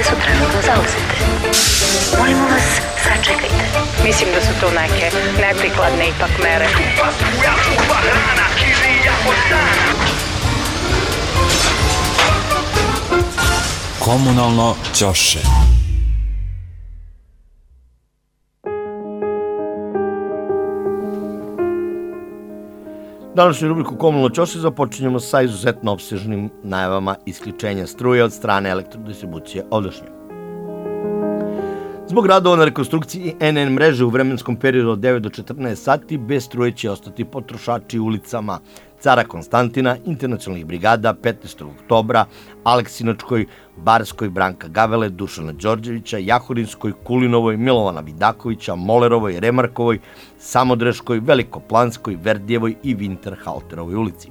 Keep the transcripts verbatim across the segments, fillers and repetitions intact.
su trenutno zauzete. Molimo vas, sačekajte. Mislim da su to neke neprikladne ipak mere. Kupa struja, kupa hrana, kirija od dana. Komunalno ćoše. Današnju rubriku Komunalno ćoše započinjemo sa izuzetno opsežnim najavama isključenja struje od strane elektrodistribucije ovdašnje. Zbog radova na rekonstrukciji en en mreže u vremenskom periodu od devet do četrnaest sati bez struje će ostati potrošači ulicama Cara Konstantina, Internacionalnih brigada, petnaestog oktobra, Aleksinačkoj, Barskoj, Branka Gavele, Dušana Đorđevića, Jahorinskoj, Kulinovoj, Milovana Vidakovića, Molerovoj, Remarkovoj, Samodreškoj, Velikoplanskoj, Verdijevoj i Winterhalterovoj ulici.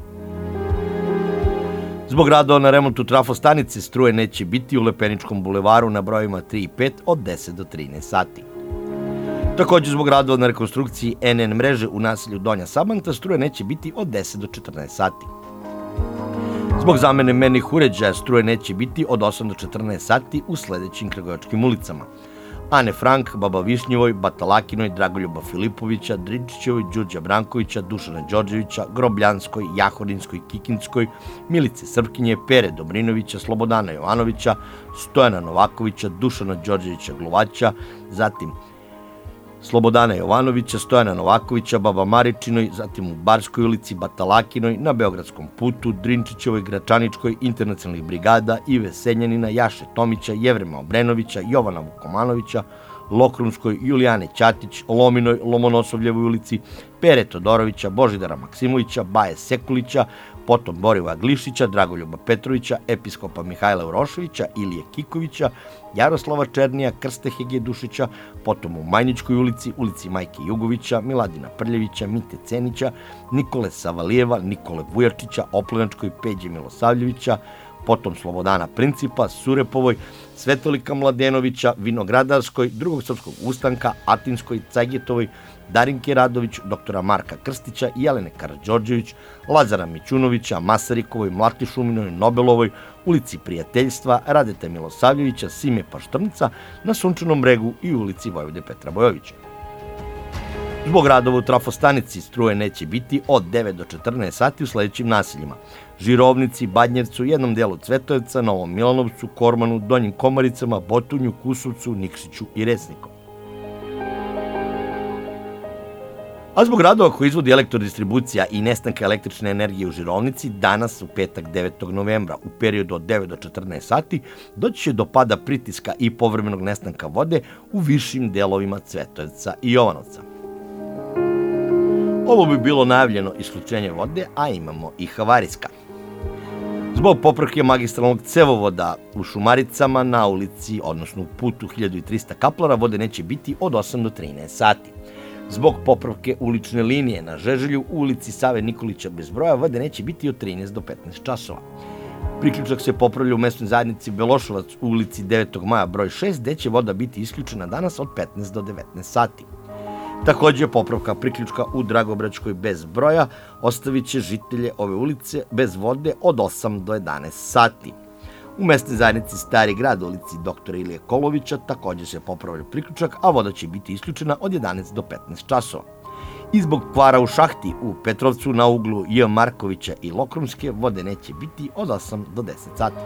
Zbog radova na remontu trafostanice struje neće biti u Lepeničkom bulevaru na brojevima tri i pet od deset do trinaest sati. Također zbog radova na rekonstrukciji en en mreže u naselju Donja Sabanta struje neće biti od deset do četrnaest sati. Zbog zamene mernih uređaja struje neće biti od osam do četrnaest sati u sledećim kragujevačkim ulicama: Ane Frank, Baba Višnjevoj, Batalakinoj, Dragoljuba Filipovića, Drinčićevoj, Đurđa Brankovića, Dušana Đorđevića, Grobljanskoj, Jahorinskoj, Kikinskoj, Milice Srpkinje, Pere Dobrinovića, Slobodana Jovanovića, Stojana Novakovića, Dušana Đorđevića Gluvaća, zatim Slobodana Jovanovića, Stojana Novakovića, Baba Maričinoj, zatim u Barskoj ulici, Batalakinoj, na Beogradskom putu, Drinčićevoj, Gračaničkoj, Internacionalnih brigada, Ive Senjanina, Jaše Tomića, Jevrema Obrenovića, Jovana Vukomanovića, Lokrumskoj, Julijane Ćatić, Lominoj, Lomonosovljevoj ulici, Pere Todorovića, Božidara Maksimovića, Baje Sekulića, potom Borivoja Glišića, Dragoljuba Petrovića, episkopa Mihajla Uroševića, Ilije Kikovića, Jaroslava Černija, Krste Hege Dušića, potom u Majničkoj ulici, ulici Majke Jugovića, Miladina Prljevića, Mite Cenića, Nikole Savalijeva, Nikole Vujačića, Oplenačkoj, Peđe Milosavljevića, potom Slobodana Principa, Surepovoj, Svetolika Mladenovića, Vinogradarskoj, Drugog srpskog ustanka, Atinskoj, Cajgetovoj, Darinke Radović, doktora Marka Krstića, Jelene Karađorđević, Lazara Mićunovića, Masarikovoj, Mlati Šuminovoj, Nobelovoj, ulici Prijateljstva, Radeta Milosavljevića, Sime Paštrnca, na Sunčanom bregu i ulici Vojvode Petra Bojovića. Zbog radova u trafostanici struje neće biti od devet do četrnaest sati u sledećim naseljima: Žirovnici, Badnjevcu, jednom delu Cvetojevca, Novom Milanovcu, Kormanu, Donjim Komaricama, Botunju, Kusovcu, Nikšiću i Resniku. A zbog radova koji izvodi elektrodistribucija i nestanka električne energije u Žirovnici, danas u petak devetog novembra u periodu od devet do četrnaest sati doći će do pada pritiska i povremenog nestanka vode u višim delovima Cvetojevca i Jovanovca. Ovo bi bilo najavljeno isključenje vode, a imamo i havarijska. Zbog popravke magistralnog cevovoda u Šumaricama na ulici, odnosno u putu hiljadu trista kaplara, vode neće biti od osam do trinaest sati. Zbog popravke ulične linije na Žeželju u ulici Save Nikolića bez broja, vode neće biti od trinaest do petnaest časova. Priključak se popravlja u mesnoj zajednici Beloševac u ulici devetog maja broj šest, gde će voda biti isključena danas od petnaest do devetnaest sati. Takođe, popravka priključka u Dragobraćkoj bez broja ostavit će žitelje ove ulice bez vode od osam do jedanaest sati. U mesnoj zajednici Stari grad u ulici doktora Ilije Kolovića takođe se popravlja priključak, a voda će biti isključena od jedanaest do petnaest časova. I zbog kvara u šahti u Petrovcu na uglu J. Markovića i Lokrumske, vode neće biti od osam do deset sati.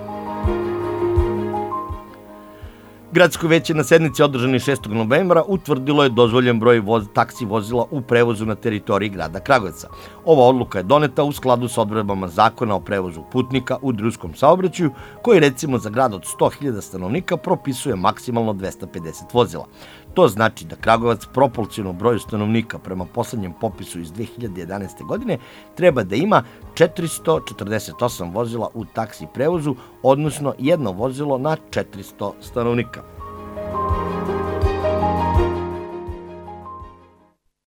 Gradsko veće na sednici održane šestog novembra utvrdilo je dozvoljen broj voz, taksi vozila u prevozu na teritoriji grada Kragujevca. Ova odluka je doneta u skladu sa odredbama Zakona o prevozu putnika u drumskom saobraćaju, koji recimo za grad od sto hiljada stanovnika propisuje maksimalno dvesta pedeset vozila. To znači da Kragujevac proporcionalno broju stanovnika prema poslednjem popisu iz dve hiljade jedanaeste. godine treba da ima četiristo četrdeset osam vozila u taksi prevozu, odnosno jedno vozilo na četiristo stanovnika.